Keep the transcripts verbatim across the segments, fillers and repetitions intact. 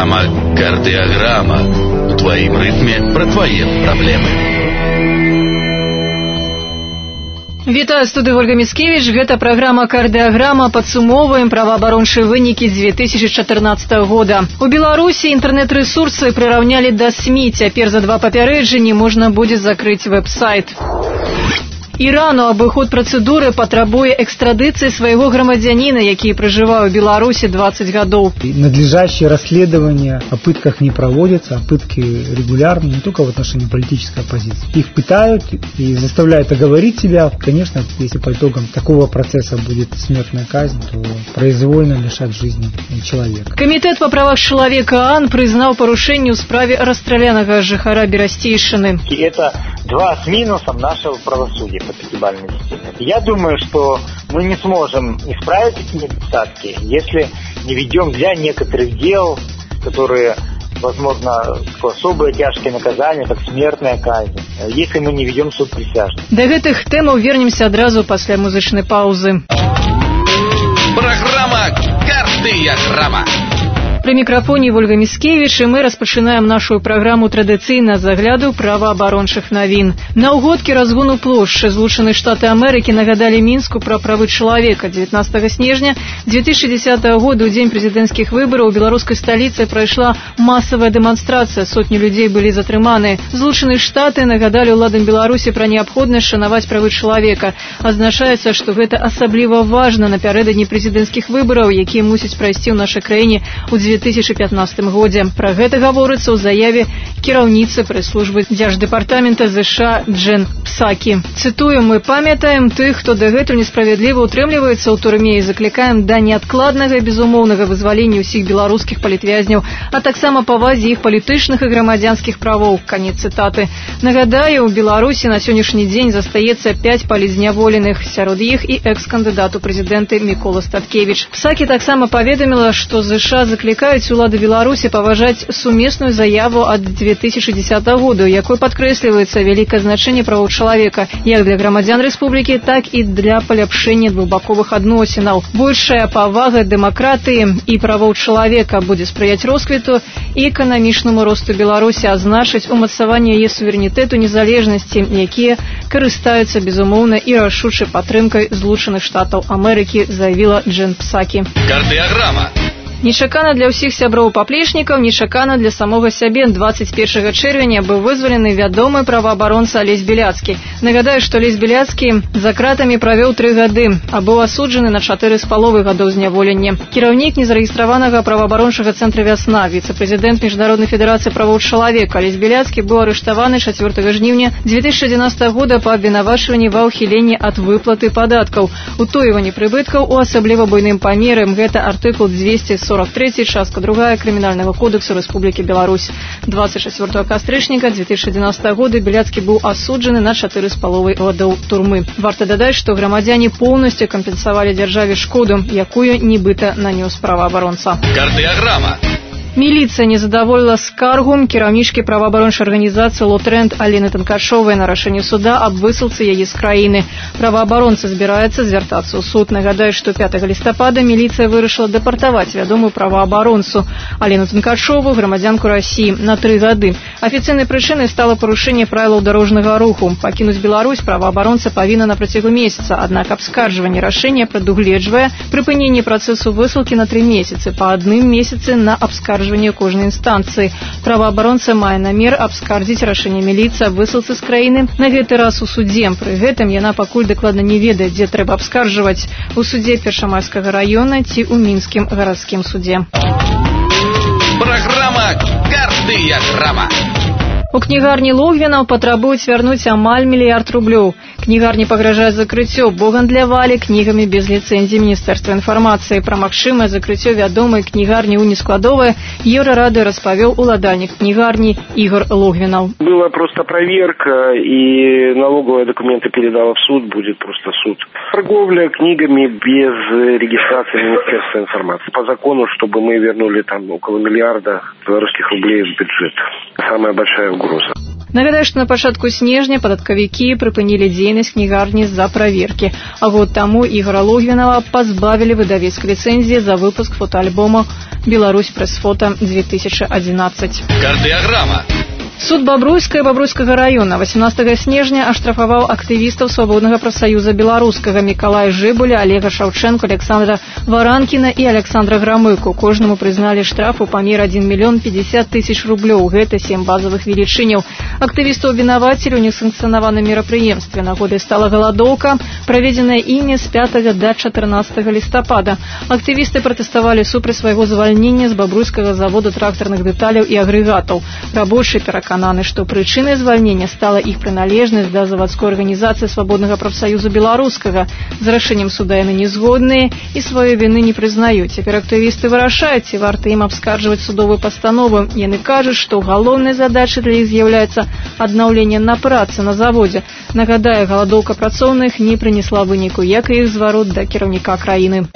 Программа «Кардиограмма». У твоім ритмі про твои проблемы. Вітаю, студыю Ольга Міцкевіч. Гэта праграма «Кардыаграма». Падсумоўваем праваабарончыя вынікі дзве тысячы чатырнаццатага года. У Беларусі інтэрнэт-рэсурсы прыраўнялі да СМИ. Цяпер за два папярэджанні можна будзе закрыць веб-сайт. Ірану абыход працэдуры патрабуе экстрадыцыі свайго грамадзяніна, які пражывае ў Беларусі двадцать гадоў. Надлежащее расследование о пытках не проводится, а пытки регулярны, не только в отношении политической оппозиции. Их пытают и заставляют оговорить себя. Конечно, если по итогам такого процесса будет смертная казнь, то произвольно лишать жизни человека. Камітэт па правах чалавека ААН прызнаў парушэнне ў справе расстралянага жыхара Берасцейшчыны. И это два с минусом нашего правосудия по пятибалльной системе. Я думаю, что мы не сможем исправить эти недостатки, если не ведем для некоторых дел, которые, возможно, особые тяжкие наказания, как смертная казнь, если мы не ведем суд присяжных. Да гэтых тэмаў вернемся адразу пасля музычнай паузы. Программа «Кардыаграма». При микрофоне Ольга Міцкевіч, и мы распачынаем нашу праграму традыцыйна з агляду праваабарончых навін. На ўгодкі разгону плошчы Злучаныя Штаты Амерыкі нагадалі Мінску пра правы чалавека. дзевятнадцатага снежня две тысячи десятого года, у дзень прэзідэнцкіх выбараў, у беларускай сталіцы прайшла масавая дэманстрацыя, сотні людзей былі затрыманыя. Злучаныя Штаты нагадалі ўладам Беларусі пра неабходнасць шанаваць правы чалавека. Азначаецца, што гэта асабліва важна напярэдадні прэзідэнцкіх выбараў, якія мусяць прайсці ў нашай краіне ў две тысячи пятнадцатым годзе. Пра гэта гаворыцца ў заяве кіраўніцы прэс-службы Дзярждэпартамента ЗША Джен Псакі. Цытую: «Мы памятаем тых, хто дагэтуль несправядліва утрымліваецца ў турме, і заклікаем да неадкладнага і безумоўнага вызвалення ўсіх беларускіх палітвязняў, а таксама павазе іх палітычных і грамадзянскіх правоў». Канец цытаты. Нагадаю, у Беларусі на сённяшні дзень застаецца пяць палізняволеных, сярод іх і экс-кандыдат у прэзідэнты Мікола Статкевіч. Псакі таксама паведаміла, што ЗША заклікаюць улады Беларусі паважаць сумесную заяву ад две тысячи десятого года, у якой падкрэсліваецца вялікае значэнне правоў чалавека як для грамадзян рэспублікі, так і для паляпшэння двухбаковых адносінаў. Большая павага дэмакратыі і правоў чалавека будзе спрыяць росквіту і эканамічнаму росту Беларусі, а значыць умацаванне яе суверэнітэту, незалежнасці, якія карыстаюцца безумоўна і рашучай падтрымкай Злучаных Штатаў Амерыкі, заявіла Джен Псакі. Кардыаграма. Нечакана для ўсіх сяброў паплечнікаў, нечакана для самога сябе. двадцать первого чэрвеня быў вызвалены вядомы праваабаронца Алесь Беляцкі. Нагадаю, што Алесь Беляцкі за кратамі правёў тры гады, а быў асуджаны на чатыры з паловай гадоў зняволення. Кіраўнік незарэгістраванага праваабарончага цэнтра «Вясна», віцэ-прэзідэнт Міжнароднай федэрацыі правоў чалавека Алесь Беляцкі быў арыштаваны чацвёртага жніўня две тысячи одиннадцатого года па абвінавачванні ва ўхіленні ад выплаты падаткаў, утойванні прыбыткаў у асабліва буйным памеры. Гэта артыкул двести сорок три, частка другая Криминального кодекса Республики Беларусь. двадцать четвёртого кастрычніка две тысячи одиннадцатого года Беляцкі быў асуджаны на чатыры з паловай гадоў турмы. Варта дадаць, што грамадзяне поўнасцю кампенсавалі дзяржаве шкоду, якую нібыта нанёс праваабаронца. Кардыаграма. Міліцыя не задаволіла скаргу кіраўнічкі праваабарончай арганізацыі «Лотрэнд» Аліны Танкашовай на рашэнне суда аб высылцы яе з краіны. Праваабаронца збіраецца звяртацца ў суд. Нагадаю, што пятага лістапада міліцыя вырашыла дэпартаваць вядомую праваабаронцу Аліну Танкашову, грамадзянку Расіі, на тры гады. Афіцыйнай прычынай стала парушэнне правілаў дарожнага руху. Пакінуць Беларусь праваабаронца павінна на працягу месяца, аднак абскарджванне рашэння прадугледжвае прыпыненне працэсу высылкі на тры месяцы, па адным месяцы на абскарджванне кожнай інстанцыі. Праваабаронца мае намер абскардзіць рашэнне міліцыі аб высылцы з краіны, на гэты раз у судзе. Пры гэтым яна пакуль дакладна не ведае, дзе трэба абскарджваць: у судзе Першамайскага раёна ці ў мінскім гарадскім судзе. Программа «Кардыаграма». У кнігарні Логвінаў патрабуюць вярнуць амаль мільярд рублёў. Кнігарні пагражае закрыццё, бо гандлявалі кнігамі без ліцэнзіі Міністэрства інфармацыі. Пра магчымае закрыццё вядомай кнігарні «Унискладовая» Еўрарады распавёў уладальнік кнігарні Ігор Логвінаў. Была просто проверка, и налоговые документы передала в суд, будет просто суд. Торговля книгами без регистрации Министерства информации. По закону, чтобы мы вернули там около миллиарда белорусских рублей в бюджет. Самая большая угроза. Нагадаю, што на пачатку снежня падаткавікі прыпынілі дзейнасць кнігарні з-за праверкі. А год таму Ігора Логвінава пазбавілі выдавецкай ліцэнзіі за выпуск фотоальбома «Беларусь пресс-фото-две тысячи одиннадцать». Кардыаграма. Суд Бабруйска і Бабруйскага района восемнадцатого снежня аштрафаваў актывістаў Свабоднага прафсаюза беларускага Мікалая Жыбуля, Олега Шаўчэнка, Александра Варанкіна і Александра Грамыку. Кожнаму прызналі штраф у памер один миллион пятьдесят тысяч рублёў. Гэта сем базавых велічыняў. Актывістаў абвінавацілі ў несанкцыянаваным мерапрыемстве. Нагодай стала галадоўка, праведзеная імі з пятага да чатырнаццатага лістапада. Актывісты пратэставалі супраць свайго звальнення з бабруйскага завода трактарных дэталяў і агрэгатаў. Рабочыя перакананы, што прычынай звальнення стала іх прыналежнасць да завадской арганізацыі Свабоднага прафсаюза беларускага. З рашэннем суда яны не згодныя і сваёй віны не прызнаюць. Цяпер актывісты вырашаюць, ці варта ім абскарджваць судовую пастанову. Яны кажуць, што галоўнай задачай для іх з'яўляецца аднаўленне на працы на заводзе. Нагадаю, галадоўка працоўных не прынесла выніку, як і іх зварот да кіраўніка краіны.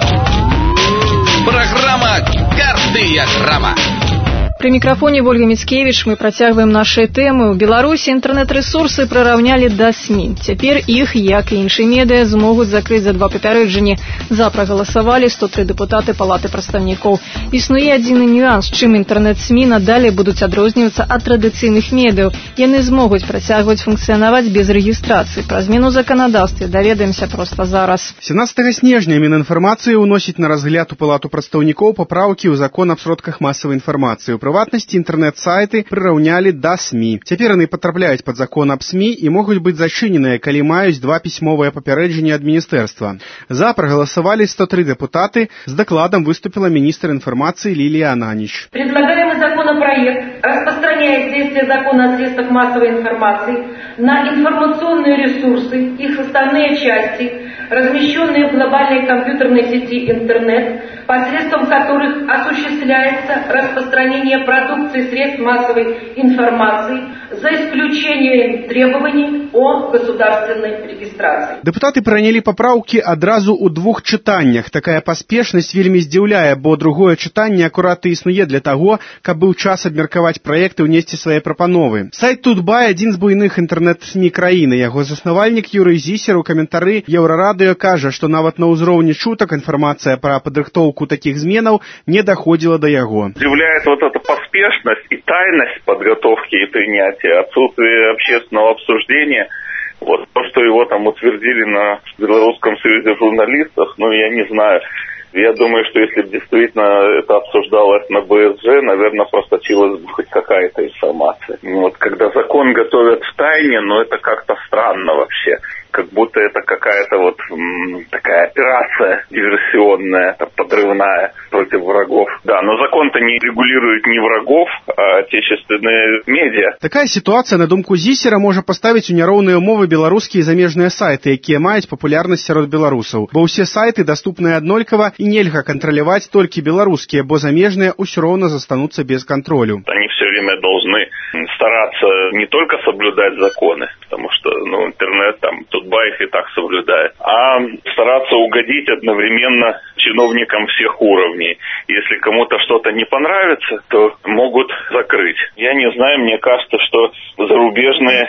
Программа «Кардыаграма». При микрофоне Ольга Мицкевич мы протягиваем наши темы. У Беларуси интернет-ресурсы прираўнялі да СМИ. Теперь их, як и іншыя медыа, змогуць закрыть за два папярэджання. За проголосовали сто три депутаты Палаты прадстаўнікоў. Існуе адзіны нюанс, чым интернет-СМИ надалей будуць адрознівацца ад традыцыйных медыяў. Яны змогуць працягваць функцыянаваць без рэгістрацыі. Пра змену законодаўстве даведаемся проста зараз. семнадцатого снежня Мінінфармацыі ўносіць на разгляд у Палату прадстаўнікоў папраўкі ў закон аб сродках масавай інфармацыі. Прыватнасці інтэрнэт-сайты прыраўнялі да СМИ. Цяпер яны патрапляюць пад закон аб СМИ і могуць быць зачыненыя, калі маюць два пісьмовыя папярэджання ад міністэрства. За прагаласавалі сто три депутаты. З докладом выступила министр информации Лилия Ананич. Предлагаемый законопроект распространяет действие закона о средствах массовой информации на информационные ресурсы, их составные части, размещенные в глобальной компьютерной сети интернет, посредством которых осуществляется распространение продукции средств массовой информации, за исключением требований о государственной регистрации. Депутаты прынялі папраўкі адразу ў двух чытаннях. Такая паспешнасць вельмі здзіўляе, бо другое чытанне акурат і існуе для таго, каб быў час абмеркаваць праекты, ўнесці свае прапановы. Сайт Тутбай — адзін з буйных інтэрнэт-СМИ краіны. Яго заснавальнік Юрый Зісер у каментары Еўрарадыё кажа, што нават на ўзроўні чутак інфармацыя пра падрыхтоўку таких зменаў не доходила до его. Удивляет вот эта поспешность и тайность подготовки и принятия, отсутствие общественного обсуждения. Вот то, что его там утвердили на Белорусском союзе журналистов, ну я не знаю. Я думаю, что если бы действительно это обсуждалось на БСЖ, наверное, просочилась бы хоть какая-то информация. Вот когда закон готовят в тайне, но это как-то странно вообще. Как будто это какая-то вот м, такая операция диверсионная, подрывная против врагов. Да, но закон-то не регулирует не врагов, а отечественные медиа. Такая ситуация, на думку Зісера, можа поставить у няроўныя умовы беларускія замежныя сайты, якія маюць папулярнасць сярод беларусаў. Бо ўсе сайты доступныя аднолькава і нельга кантраляваць толькі беларускія, бо замежныя ўсё роўна застануцца без контролю. Они все время должны стараться не только соблюдать законы, потому что ну, интернет там Тутбай их и так соблюдает, а стараться угодить одновременно чиновникам всех уровней. Если кому-то что-то не понравится, то могут закрыть. Я не знаю, мне кажется, что зарубежные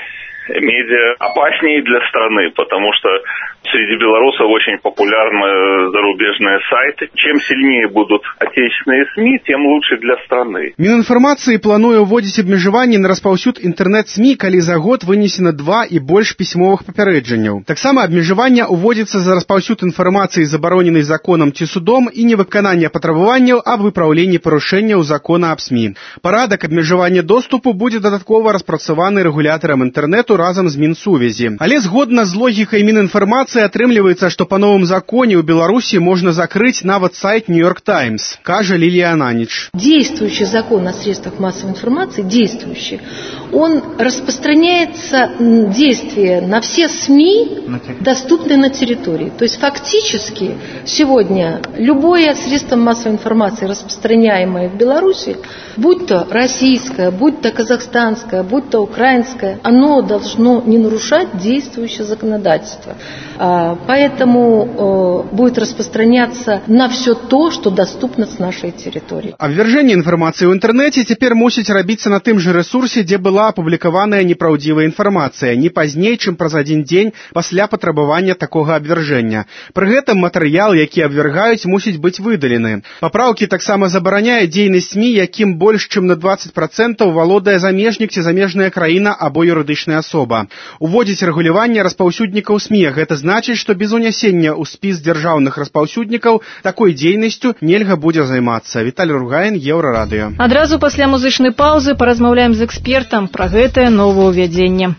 медиа опаснее для страны, потому что среди белорусов очень популярны зарубежные сайты. Чем сильнее будут отечественные СМИ, тем лучше для страны. Мінінфармацыі плануе ўводзіць абмежаванні на распаўсюд інтэрнэт-СМИ, калі за год вынесена два і больш пісьмовых папярэджанняў. Таксама абмежавання ўводзіцца за распаўсюд інфармацыі, забароненай законам ці судом, і невыкананне патрабаванняў аб выпраўленні парушэнняў закона аб СМИ. Парадак абмежавання доступу будзе дадаткова распрацаваны рэгулятарам інтэрнэту разам з Мінсувязі. Але згодна з логікай Мінінфармацыі атрымліваецца, што па новым законе ў Беларусі можна закрыць нават сайт Нью-Йорк Таймс, кажа Лилия Ананич. Действующий закон о средствах массовой информации, действующий, он распространяется действие на все СМИ, доступные на территории. То есть фактически сегодня любое средство массовой информации, распространяемое в Беларуси, будь то российское, будь то казахстанское, будь то украинское, оно должно не нарушать действующее законодательство. Поэтому будет распространяться на все то, что доступно с нашей территории. Абвяржэнне інфармацыі ў інтэрнэце цяпер мусіць рабіцца на тым жа рэсурсе, дзе была апублікаваная непраўдзівая інфармацыя, не пазней, чым праз адзін дзень пасля патрабавання такога абвяржэння. Пры гэтым матэрыял, які абвяргаюць, мусіць быць выдалены. Папраўкі таксама забараняе дзейнасць СМІ, якім больш чым на дваццаць працэнтаў валодае замежнік ці замежная краіна або юрыдычная асоба. Уводзіць рэгуляванне распаўсюднікаў СМІ. Гэта значыць, што без унясення ў спіс дзяржаўных распаўсюднікаў такой дзейнасцю нельга будзе займацца. Віталій Ругаін, Еўрарадыё. Адразу пасля музычнай паўзы паразмаўляем з экспертам пра гэтае новаўвядзенне.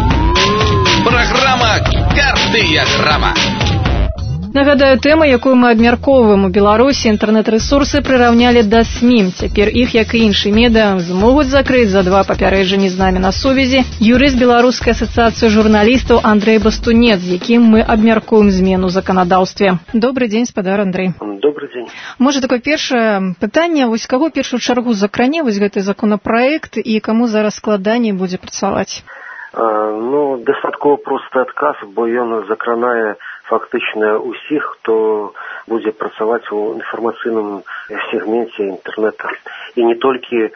Праграма «Кардыяграма». Нагадаю, тэма, якую мы абмяркоўваем у Беларусі, інтэрнэт-рэсурсы прыраўнялі да СМІ. Цяпер іх, як і іншыя медыа, змогуць закрыць за два папярэджанні з намі на сувязі юрыст Беларускай асацыяцыі журналістаў Андрэй Бастунец, з якім мы абмяркуем змену ў заканадаўстве. Добры дзень, спадар Андрэй. Добрый дзень. Можа, такое першае пытанне, вось каго першую чаргу закране вось гэты законапраект і каму зараз складаней будзе працаваць? А, ну, дастаткова просты адказ, бо ён закранае фактычна ўсіх, хто будзе працаваць у інфармацыйным сегменце інтэрнэта і не толькі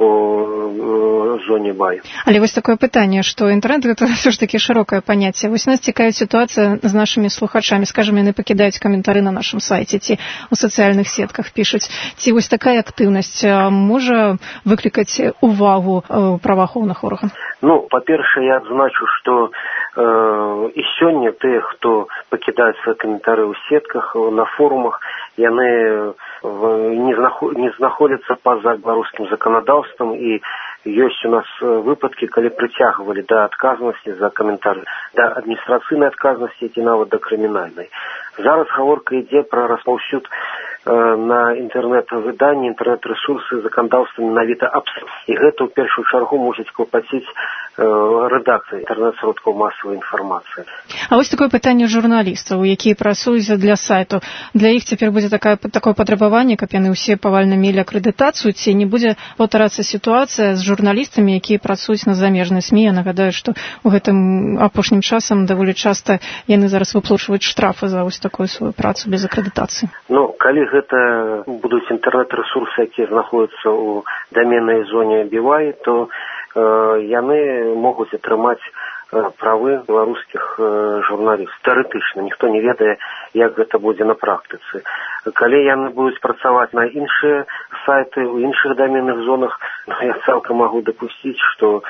у зоне бай. Але вось такое пытанне, што інтэрнэт гэта ўсё ж такі шырокае паняцце. Вось нас цікавіць сітуацыя з нашымі слухачамі. Скажам, яны пакідаюць каментары на нашым сайце ці ў сацыяльных сетках пішуць. Ці вось такая актыўнасць можа выклікаць увагу праваахоўных органаў? Ну, па-першае, я адзначу, што э, і сёння тыя, хто пакідаюць свае каментары ў сетках, на форумах, яны не, знаход... не знаходзяцца па-за беларускім заканадаўствам, і ёсць у нас выпадкі, калі прыцягвалі да адказнасці за каментары, да адміністрацыйнай адказнасці ці нават да крымінальнай. Зараз гаворка ідзе пра распаўсюд э, на інтэрнэт-выданні, інтэрнэт-рэсурсы заканадаўства менавіта абсурд. І гэта ў першую чаргу мусіць клапаціць э, рэдакцыя інтэрнэт-сродкаў масавай інфармацыі. А вось такое пытанне журналістаў, якія працуюць для сайту. Для іх цяпер будзе такая, такое патрабаванне, каб яны ўсе павальна мелі акрэдытацыю, ці не будзе паўтарацца сітуацыя з журналістамі, якія працуюць на замежнай СМІ. Я нагадаю, што ў гэтым апошнім часам даволі часта яны зараз выплачваюць штрафы за вось такую сваю працу без акрэдытацыі. Ну, калі гэта будуць інтэрнэт-рэсурсы, якія знаходзяцца ў даменнай зоне би вай, то э, яны могуць атрымаць э, правы беларускіх э, журналістаў. Тэарэтычна, ніхто не ведае, як гэта будзе на практыцы. Калі яны будуць працаваць на іншыя сайты, у іншых даменных зонах, я цалкам магу дапусціць, што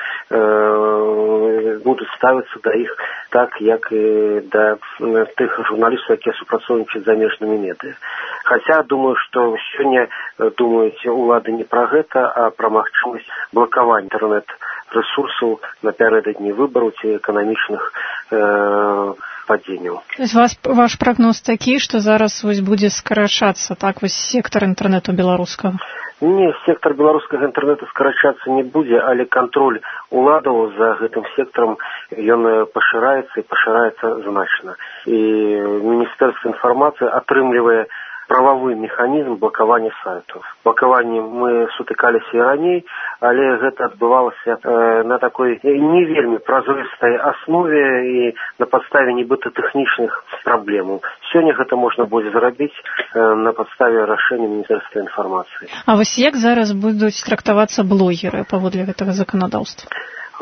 э, будуць ставіцца да іх так, як і да тых журналістаў, якія супрацоўнічаюць з замежнымі медыа. Хаця, думаю, што сёння думаюць улады не пра гэта, а пра магчымасць блакавання інтэрнэт-рэсурсаў напярэдадні выбараў ці эканамічных э, падзенняў. То есть вас, ваш прагноз такі, што зараз вось будзе скарачацца так вось сектар інтэрнэту беларускага? Не, сектор беларускага інтэрнэту скарачацца не будзе, але кантроль уладаў за гэтым сектарам ён пашыраецца і пашыраецца значна. І Міністэрства інфармацыі атрымлівае прававы механізм блакавання сайтаў. Блакаванне мы сутыкаліся і раней, але гэта адбывалася э, на такой не вельмі празрыстай аснове і на падставе нібыта тэхнічных праблемаў. Сёння гэта можна будзе зрабіць э, на падставе рашэння Міністэрства інфармацыі. А вось як зараз будуць трактавацца блогеры паводле гэтага заканадаўства?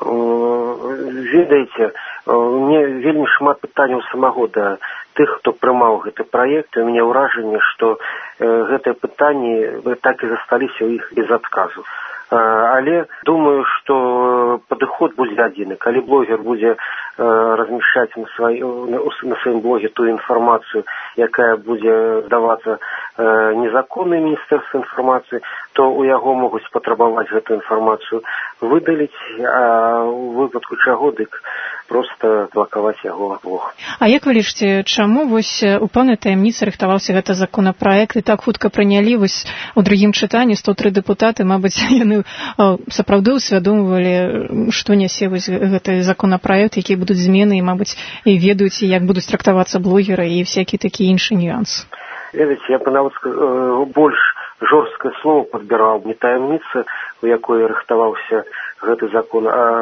Ведаеце, мне вельмі шмат пытанняў самого да тых, хто прымаў гэты праект, і у мяне ўражанне, што гэтыя пытанні так і засталіся ў іх без адказу. Але думаю, што падыход будзе адзіны. Калі блогер будзе размяшчаць на, свай, на сваім блоге ту інфармацыю, якая будзе здавацца незаконнай Міністэрства інфармацыі, то у яго могуць патрабаваць гэту інфармацыю выдаліць, а ў выпадку чаго дык проста блакаваць яго блог. А як вы лічыце, чаму вось у пэўнай таямніцы рыхтаваўся гэты законапраект і так хутка прынялі вось у другім чытанні сто тры дэпутаты, мабыць, яны сапраўды усвядомвалі, што нясе вось гэты законапраект, якія будуць змены і, мабыць, і ведаюць, як будуць трактавацца блогеры і всякія такія іншыя нюансы. Ведаеце, я бы нават больш жорсткае слово падбіраў, не таямніца, у якой рыхтаваўся гэты закон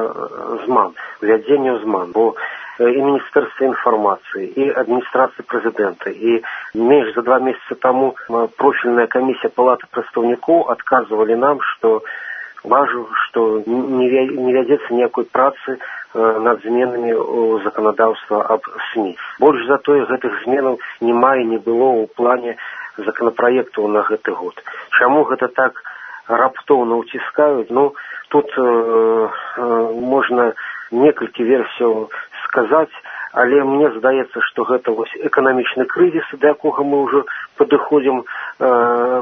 о зман, ввядзенню зман, бо и Министерство информации, и администрация президента, и меньше за два месяца тому профильная комиссия Палаты представников отказывали нам, что важно, что не ведется никакой працы над зменами законодаўства об СМИ. Больше за то, этих зменов нема и не было у плане законопроекту на гэты год. Чему это так раптоўна уціскают? Ну, тут э, э, можно некалькі версій сказать, але мне здаецца, что гэта вось эканамічны крызіс, до якога мы уже падыходзім э,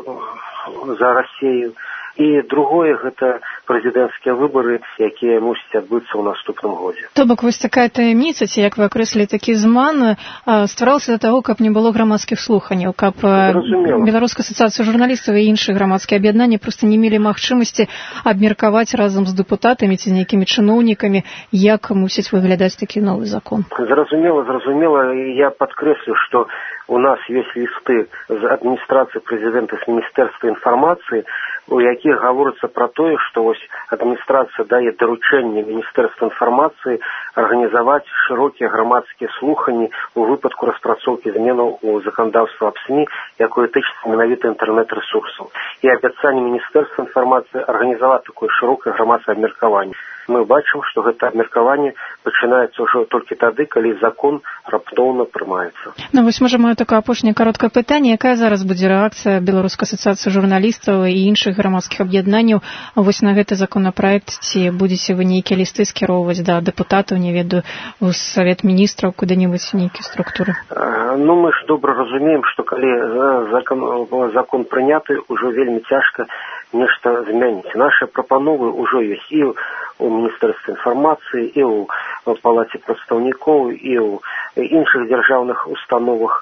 за Россию. И другое, гэта прэзідэнцкія выборы, якія мусяць адбыцца ў наступным годзе. То бок вось такая таямніца, ці як вы акрэслілі такі зман, стваралася для таго, каб не было грамадскіх слуханняў, каб Беларуская асацыяцыя журналістаў і іншыя грамадскія аб'яднанні проста не мелі магчымасці абмеркаваць разам з дэпутатамі ці з нейкімі чыноўнікамі, як мусіць выглядаць такі новы закон. Зразумела, зразумела, я падкрэслю, што у нас есть листы з адміністрацыі прэзідэнта, з Міністэрства інфармацыі, у якіх гаворыцца пра тое, што вось адміністрацыя дае даручэнне Міністэрства інфармацыі арганізаваць шырокія грамадскія слуханні у выпадку распрацоўкі зменаў у заканадаўства аб СМИ, якое тычыцца менавіта інтэрнэт-рэсурсаў. І абяцанне Міністэрства інфармацыі арганізаваць такое шырокае грамадскае абмеркаванне. Мы бачым, што гэта абмеркаванне пачынаецца ўжо толькі тады, калі закон раптоўна прымаецца. Ну вось можа маё такое апошняе кароткае пытанне, якая зараз будзе рэакцыя Беларускай асацыяцыі журналістаў і іншых грамадскіх аб'яднанняў вось на гэты законапраект, ці будзеце вы нейкія лісты скіроўваць да дэпутатаў, не ведаю, у Савет міністраў, куды-небудзь нейкія структуры? Ну мы ж добра разумеем, што калі закон, закон прыняты, ужо вельмі цяжка нешта змяніць. Нашы прапановы ўжо ёсць і у Міністэрстве інфармацыі, і ў Палаце прадстаўнікоў, і ў іншых дзяржаўных установах.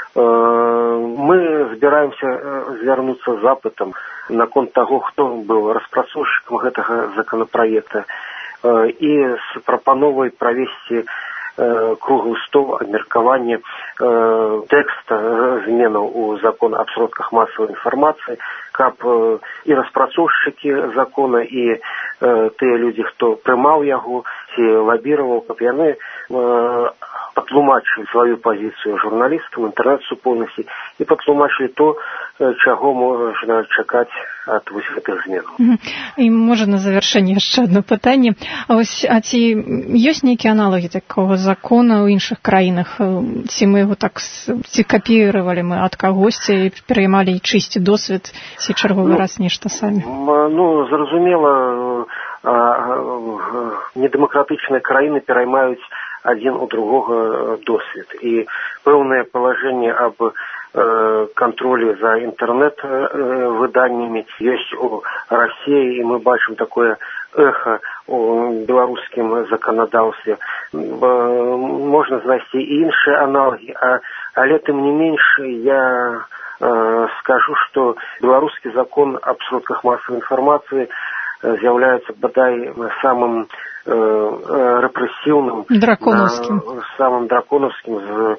Мы збіраемся звярнуцца з запытам наконт таго, хто быў распрацоўшчыкам гэтага законапраекта, і з прапановай правесці круглы стол абмеркавання тэкста зменаў у закон аб сродках масавай інфармацыі, каб і распрацоўшчыкі закона, і тыя людзі, хто прымаў яго ці лабіраваў, каб яны патлумачылі сваю пазіцыю журналістам, інтэрнэт-супольнасці і патлумачылі то, чаго можна чакаць ад вось гэтых зменаў. І можа на завяршэнне яшчэ адно пытанне. А вось, а ці ёсць нейкія аналагі такога закона ў іншых краінах? Ці мы яго так ці капіравалі мы ад кагосьці, пераймалі чысці досвед, ці чарговы ну, раз нешта самі? Ну, зразумела, недэмакратычныя краіны пераймаюць адзін у другога досвед. І пэўнае палажэнне аб э, кантролі за інтэрнэт-выданнямі ёсць у Расіі, і мы бачым такое эхо у беларускім заканадаўстве. Можна знайсці і іншыя аналогі, а, але тым не менш я э, скажу, што беларускі закон аб сродках масавай інфармацыі з'яўляецца бадай самым репрессивным, драконовским, на, самым драконовским з,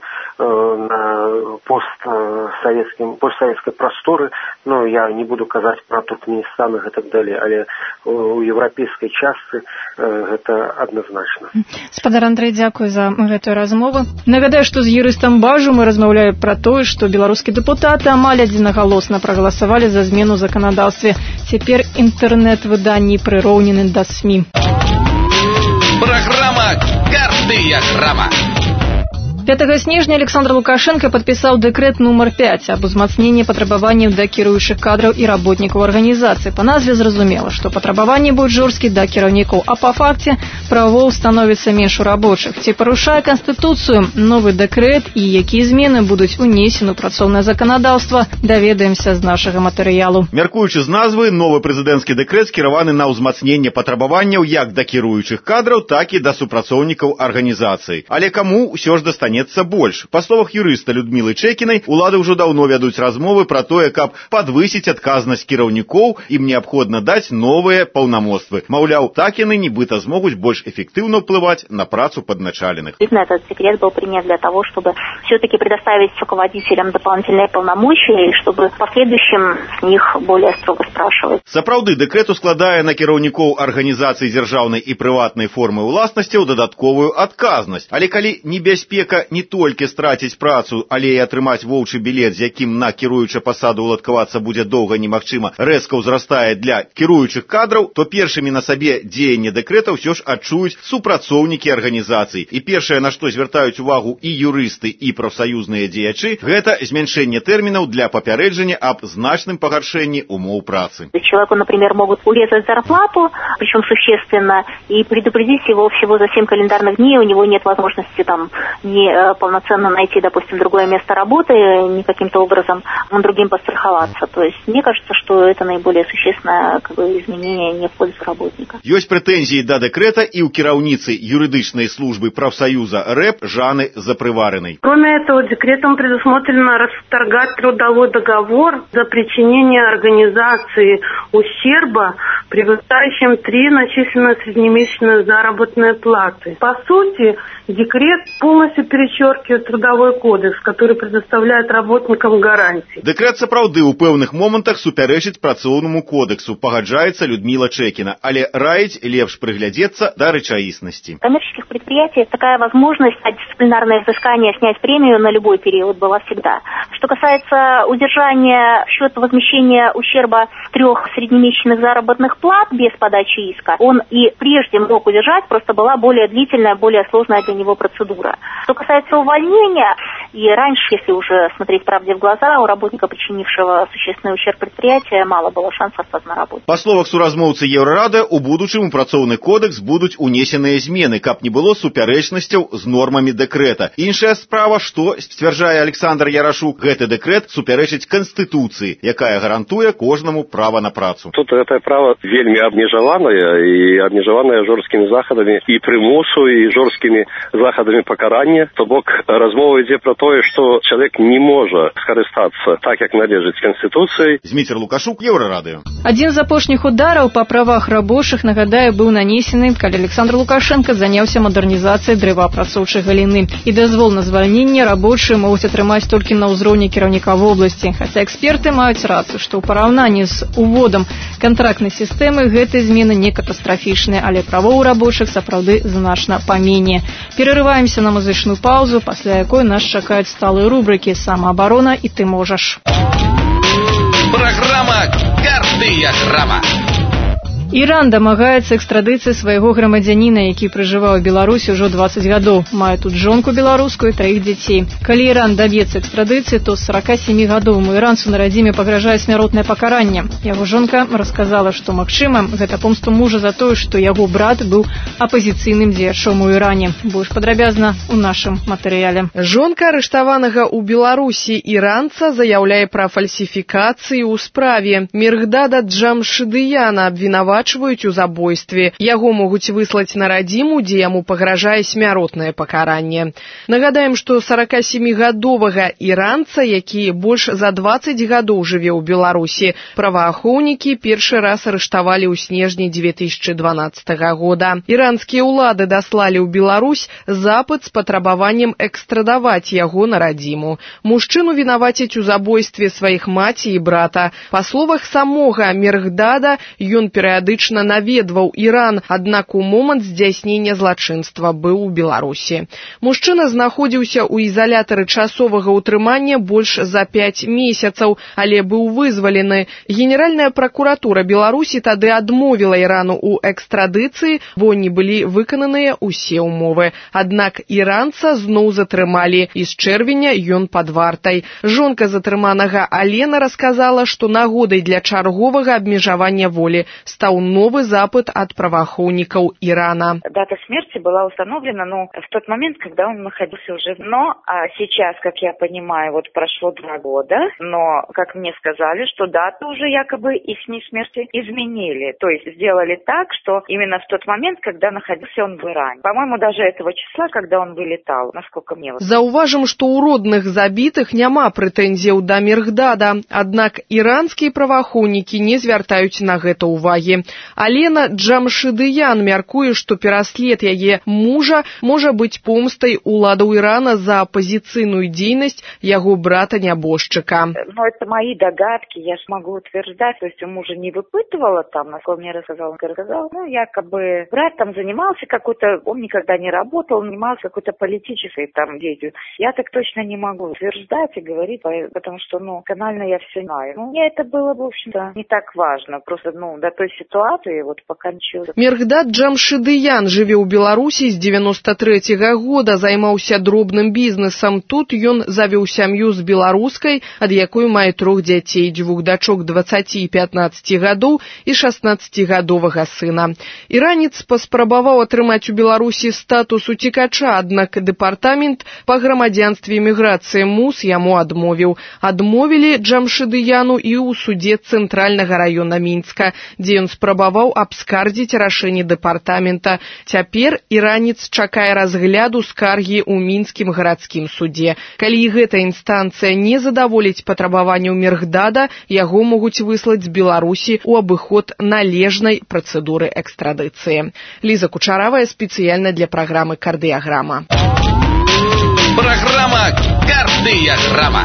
на постсоветским, постсоветской просторы. Ну, я не буду казаць про Туркменистан и так далее, але у европейской части это однозначно. Спадар Андрей, дзякуй за гэтую размову. Нагадаю, што з юрыстам Бажу мы размаўляем про тое, што беларускія дэпутаты амаль адзінагалосна прагаласавалі за змену ў заканадаўстве. Цяпер інтэрнэт-выданні прыроўнены да СМИ. Программа «Картыя грама». пятого снежня Александр Лукашенко подписал декрет номер пять об узмацнении патрабаванняў да кіруючых кадраў і работнікаў арганізацыі. Па назве зразумела, што патрабаванні будуць жорсткія да кіраўнікоў, а па факце правоў становіцца менш у рабочых. Ці парушае Канстытуцыю новы дэкрэт і якія змены будуць унесены ў працоўнае заканадаўства, даведаемся з нашага матэрыялу. Мяркуючы з назвы, новы прэзідэнцкі дэкрэт скіраваны на ўзмацненне патрабаванняў як да кіруючых кадраў, так і да супрацоўнікаў арганізацый. Але каму ўсё ж дастанецца застанецца больш. Па словах юрыста Людмілы Чэкінай, улады ўжо даўно вядуць размовы пра тое, каб падвысіць адказнасць кіраўнікоў, ім неабходна даць новыя паўнамоцтвы. Маўляў, так яны нібыта змогуць больш эффективно уплывать на працу подначаленных. Этот секрет был принят для того, чтобы все-таки предоставить руководителям дополнительные полномочия и чтобы в последующем с них более строго спрашивать. Сапраўды, дэкрэт ускладае на кіраўнікоў арганізацый дзяржаўнай і прыватнай формы ўласнасцяў дадатковую адказнасць. Але калі небяспека не толькі страціць працу, але і атрымаць воўчы білет, з якім на кіруюча пасаду уладкавацца будзе доўга немагчыма, рэзка ўзрастае для кіруючых кадраў, то першымі на сабе дзеянне дэкрэта ўсё ж адчуюць супрацоўнікі арганізацый. І першае, на што звяртаюць увагу і юрысты, і прафсаюзныя дзеячы, гэта змяншэнне тэрмінаў для папярэджання аб значным пагаршэнні умоў працы. Человеку, например, могут урезать зарплату, причем существенно, и предупредить его всего за семь календарных дней, у него нет возможности там не э, полноценно найти, допустим, другое место работы, ни каким-то образом другим подстраховаться. То есть мне кажется, что это наиболее существенное как бы, изменение не в пользу работника. Ёсць прэтэнзіі да дэкрэта і ў кіраўніцы юридичной службы профсоюза РЭП Жанны Запрыварыной. Кроме этого, декретом предусмотрено расторгать трудовой договор за причинение организации ущерба, превышающим три начисленные среднемесячные заработные платы. По сути, декрет полностью перечеркивает трудовой кодекс, который предоставляет работникам гарантии. Дэкрэт сапраўды ў пэўных момантах супярэчыць працоўнаму кодексу, пагаджаецца Людмила Чэкіна, але раіць лепш прыглядзецца да рэчаіснасці. В коммерческих предприятиях такая возможность от дисциплинарное взыскание снять премию на любой период была всегда. Что касается удержания в счет возмещения ущерба трех среднемесячных заработных плат без подачи иска, он и прежде мог удержать, просто была более длительная, более сложная для него процедура. Что касается увольнения, и раньше, если уже смотреть правде в глаза, у работника, причинившего существенный ущерб предприятия, мало было шансов остаться на работе. По словах суразмоўцы Еўрарады, у будучым у працоўны кодекс будуць унесеныя змены, каб не было супярэчнасцяў з нормамі дэкрэта. Іншая справа, што, сцвярджае Александр Ярашук, гэты дэкрэт супярэчыць Канстытуцыі, якая гарантуе кожнаму права на працу. Тут гэта права вельмі абмежаванае і абмежаванае жорсткімі захадамі і прымусу, і жорсткімі захадамі пакарання. То бок размова ідзе пра тое, што чалавек не можа скарыстацца так, як належыць Канстытуцыі. Зміцер Лукашук, Еўрарадыё. Адзін з апошніх удараў па правах рабочых, нагадаю, быў нанесены, калі Александр Лукашенко заняўся мадэрнізацыяй дрэваапрацоўчай галіны. І дазвол на звальненне рабочыя могуць атрымаць толькі на ўзроўні кіраўніка вобласці. Хаця эксперты маюць рацыю, што ў параўнанні з уводам кантрактнай сістэмы гэтыя змены не катастрафічныя, але правоў рабочых сапраўды значна памене. Перарываемся на музычную паузу, пасля якой нас чакаюць сталыя рубрыкі «Самаабарона» і «Ты можаш». Программа «Картыя грама». Іран дамагаецца экстрадыцыі свайго грамадзяніна, які пражываў у Беларусі ўжо дваццаць гадоў. Мае тут жонку беларускую і траіх дзяцей. Калі Іран даб'ецца экстрадыцыі, то з сорока семи гадоваму іранцу на радзіме пагражае смяротнае пакаранне. Яго жонка расказала, што, магчыма, гэта помста мужа за тое, што яго брат быў апазіцыйным дзеячом у Іране. Больш падрабязна ў нашым матэрыяле. Жонка арыштаванага ў Беларусі іранца заяўляе пра фальсіфікацыі ў справе. Миргдада Джамшидыяна абвінавачваюць у забойстве. Яго могуць выслаць на радзіму, дзе яму пагражае смяротнае пакаранне. Нагадаем, што сорокасемігадовага іранца, які больш за дваццаць гадоў жыве ў Беларусі, праваахоўнікі першы раз арыштавалі ў снежні две тысячи дванаццатага года. Іранскія ўлады даслалі ў Беларусь запыт з патрабаваннем экстрадаваць яго на радзіму. Мужчыну вінавацяць у забойстве сваіх маці і брата. Па словах самога Миргдада, ён перыядычна наведваў Іран, аднак у момант здзяйснення злачынства быў у Беларусі. Мужчына знаходзіўся ў ізалятары часовага ўтрымання больш за пяць месяцаў, але быў вызвалены. Генеральная пракуратура Беларусі тады адмовіла Ірану ў экстрадыцыі, бо не былі выкананыя ўсе ўмовы. Аднак іранца зноў затрымалі, і з чэрвеня ён пад вартай. Жонка затрыманага Алена расказала, што нагодай для чарговага абмежавання волі стаў падаў новы запыт ад праваахоўнікаў Ирана. Дата смерти была установлена, ну, в тот момент, когда он находился уже. Но а сейчас, как я понимаю, вот прошло два года, но, как мне сказали, что дату уже якобы ихней смерти изменили. То есть сделали так, что именно в тот момент, когда находился он в Иране. По-моему, даже этого числа, когда он вылетал, насколько мне... Заўважым, што ў родных забітых няма прэтэнзіяў да Миргдада, аднак іранскія праваахоўнікі не звяртаюць на гэта ўвагі. Алена Джамшидыян мяркуе, што пераслед яе мужа можа быць помстай уладаў Ирана за апозіцыйную дзейнасць яго брата-нябожчыка. Но это мои догадки, я смогу утверждать, то есть у мужа не выпытывала там, насколько мне рассказал, он рассказал, ну, якобы брат там занимался какой-то, он никогда не работал, он занимался какой-то политической там деятельностью. Я так точно не могу утверждать и говорить, потому что, ну, канально я все знаю. Ну, мне это было, в общем-то, не так важно, просто, ну, до той ситуации, вот, пока ничего. Миргдад Джамшидыян жыве ў Беларусі з девяносто третьего года, займаўся дробным бізнесам. Тут ён завёў сям'ю з беларускай, ад якой мае трох дзяцей, дзвюх дачок дваццаці і пятнаццаці гадоў і шаснаццацігадовага сына. Іранец паспрабаваў атрымаць у Беларусі статус уцекача, аднак дэпартамент па грамадзянстве і міграцыі МУС яму адмовіў. Адмовілі Джамшидыяну і ў судзе цэнтральнага раёна Мінска, дзе ён спрабаваў абскардзіць рашэнне дэпартамента. Цяпер іранец чакае разгляду скаргі ў мінскім гарадскім судзе. Калі гэта інстанцыя не задаволіць патрабаванняў Миргдада, яго могуць выслаць з Беларусі ў абыход належнай працэдуры экстрадыцыі. Лиза Кучаравая спецыяльна для праграмы «Кардыяграма». Программа «Кардыяграма».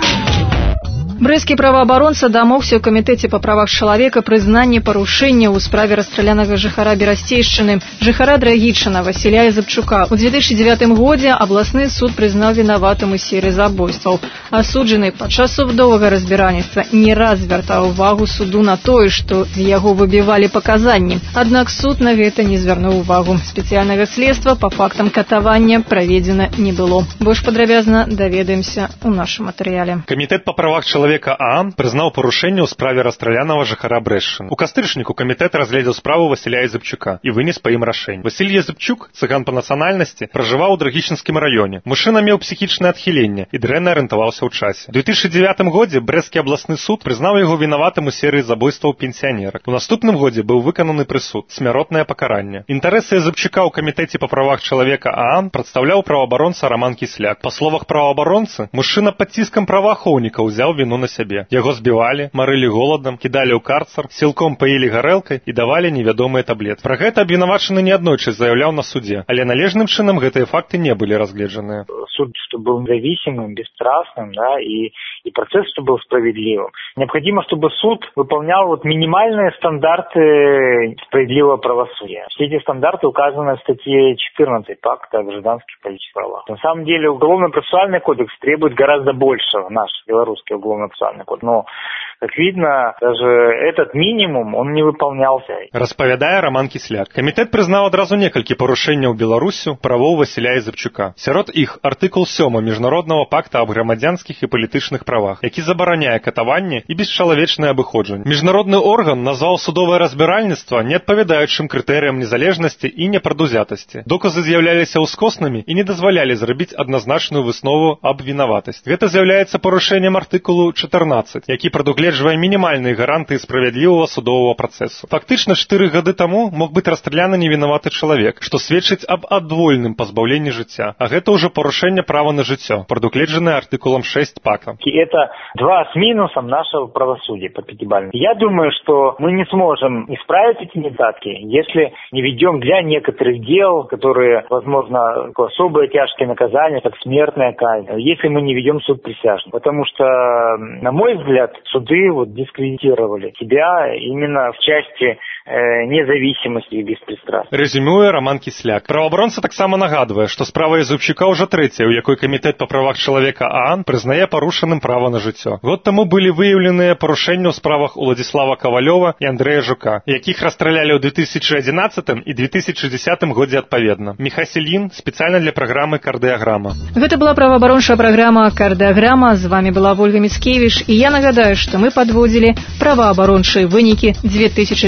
Брэсцкі праваабаронца дамогся ў камітэце па правах чалавека прызнання парушэння ў справе расстралянага жыхара Берасцейшчыны, жыхара Драгічына Васіля Язапчука. У две тысячи девятым годзе абласны суд прызнаў вінаватым у серыі забойстваў. Асуджаны падчас судовага разбіральніцтва не раз звяртаў увагу суду на тое, што з яго выбівалі паказанні. Аднак суд на гэта не звярнуў увагу. Спецыяльнага следства па фактам катавання праведзена не было. Больш падрабязна даведаемся ў нашым матэрыяле. Камітэт па правах чалавека ААН прызнаў парушэнне ў справе расстралянага жыхара Брэшчыны. У кастрычніку камітэт разгледзеў справу Васіля Язапчука і вынес па ім рашэнне. Васіль Язапчук, цыган па нацыянальнасці, пражываў у Драгічынскім раёне. Мужчына меў псіхічнае адхіленне і дрэнна арыентаваўся ў часе. У две тысячи девятым годзе брэсцкі абласны суд прызнаў яго вінаватым у серыі забойстваў пенсіянерак. У наступным годзе быў выкананы прысуд, смяротнае пакаранне. Інтарэсы Язапчука ў камітэце па правах чалавека ААН прадстаўляў праваабаронца Раман Кісляк. Па словах праваабаронцы, мужчына пад ціскам праваахоўнікаў узяў віну на сябе. Яго збівалі, марылі голадам, кідалі ў карцар, сілком паілі гарэлкай і давалі невядомыя таблеткі. Пра гэта абвінавачаны неаднойчы заяўляў на судзе, але належным чынам гэтыя факты не былі разгледжаныя. Суд, чтобы был независимым, бесстрастным, да, и, и процесс, чтобы был справедливым. Необходимо, чтобы суд выполнял вот минимальные стандарты справедливого правосудия. Все эти стандарты указаны в статье четырнадцать Пакта о гражданских и политических правах. На самом деле уголовно-процессуальный кодекс требует гораздо большего, наш белорусский уголовно-процессуальный кодекс. Но, как видно, даже этот минимум, он не выполнялся. Распавядае Раман Кісляк. Камітэт прызнаў адразу некалькі парушэнняў Беларусю правоў Васіля Язапчука. Сярод іх артыкул сёмы Міжнароднага пакта аб грамадзянскіх і палітычных правах, які забараняе катаванне і бесчалавечнае абыходжанне. Міжнародны орган назваў судовае разбіральніцтва неадпавядаючым крытэрыям незалежнасці і непрадузятасці. Доказы з'яўляліся ўскоснымі і не дазвалялі зрабіць адназначную выснову аб вінаватасці. Гэта з'яўляецца парушэннем артыкулу чатырнаццаць, які прадугледжвае мінімальныя гарантыі справядлівага судовага працэсу. Фактычна чатыры гады таму мог быць расстраляны невінаваты чалавек, што сведчыць аб адвольным пазбаўленні жыцця. А гэта ўжо парушэнне права на жыццё, прадугледжанае артыкулам шесть пакта. Это два с минусом нашего правосудия по пятибалльному. Я думаю, что мы не сможем исправить эти недостатки, если не ведем для некоторых дел, которые, возможно, особые тяжкие наказания, как смертная казнь, если мы не ведем суд присяжных. Потому что, на мой взгляд, суды вот дискредитировали себя именно в части э, независимости и беспристрастности. Резюмуе Раман Кісляк. Праваабаронца таксама нагадвае, што справа Язапчука ўжо трэцяя, у якой камітэт па правах чалавека ААН прызнае парушаным права на жыццё. Год таму былі выяўленыя парушэнні ў справах Уладзіслава Кавалёва і Андрэя Жука, якіх расстралялі ў две тысячи одиннадцатым і две тысячи десятым годзе адпаведна. Міха Селін спецыяльна для праграмы «Кардыяграма». Гэта была праваабарончая праграма «Кардыяграма». З вами была Ольга Міцкевіч, і я нагадаю, што мы падводзілі праваабарончыя вынікі две тысячи чатырнаццатого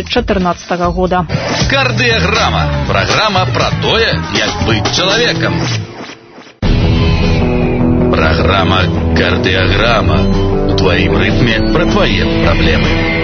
тринадцатого года. Кардиограмма. Программа про тое, як быть человеком. Программа «Кардиограмма». В твоем ритме про твои проблемы.